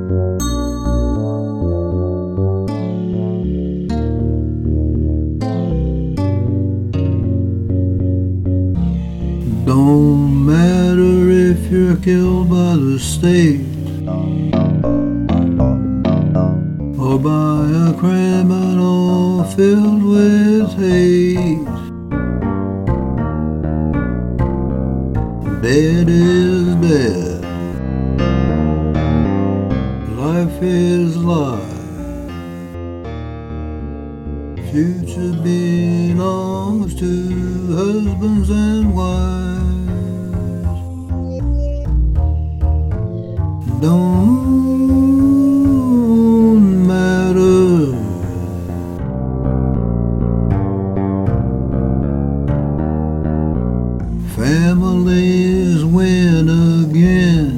Don't matter if you're killed by the state or by a criminal filled with hate. Dead is dead. Life is life. Future belongs to husbands and wives. Don't matter. Families win again,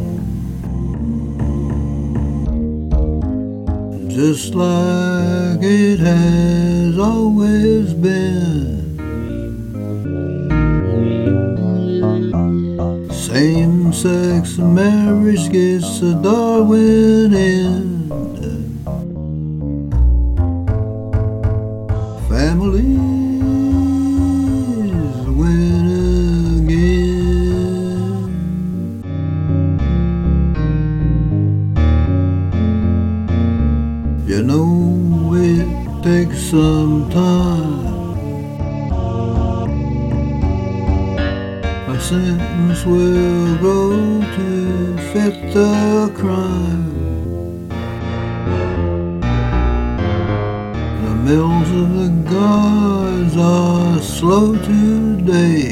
just like it has always been. Same-sex marriage gets a Darwin end. Families win again. You know it takes some time. A sentence will grow to fit the crime. The mills of the gods are slow today.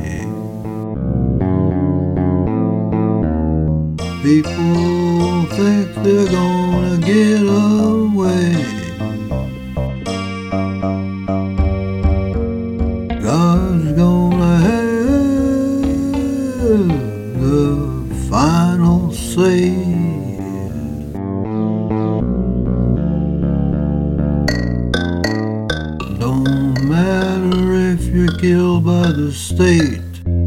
People think they're gonna get away. God's gonna have the final say. Don't matter if you're killed by the state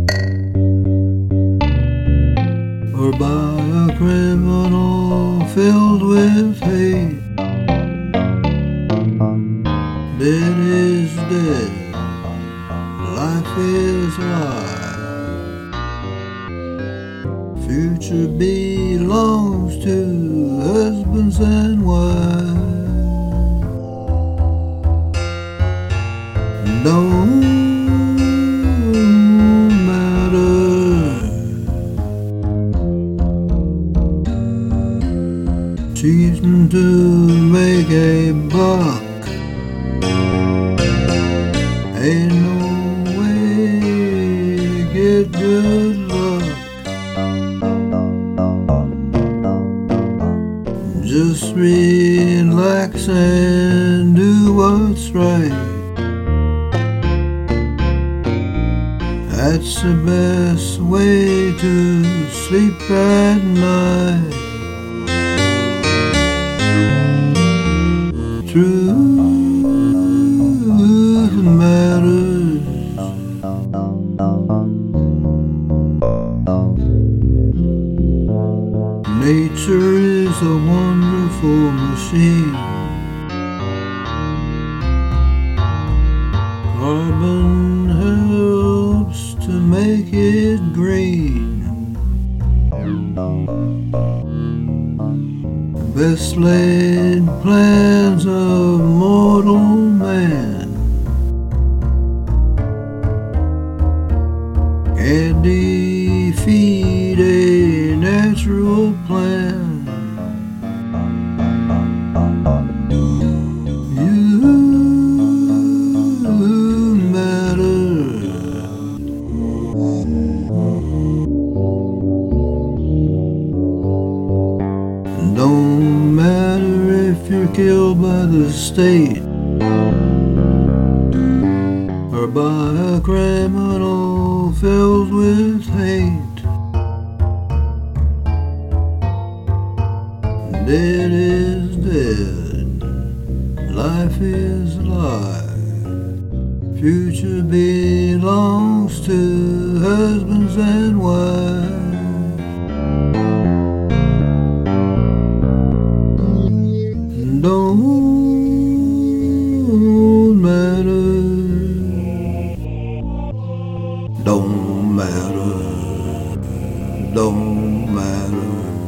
or by a criminal filled with hate. Dead is dead. Life is life. Future belongs to husbands and wives. Don't matter. Cheating to make a buck ain't no way to get good luck. Just relax and do what's right. That's the best way to sleep at night. Truth matters. Nature is a wonderful machine. Carbon helps to make it green. Best laid plans of mortal man can't defeat a natural plan. You matter. Don't matter if you're killed by the state or by a criminal filled with hate. Dead is dead. Life is life. Future belongs to husbands and wives. Don't matter, don't matter.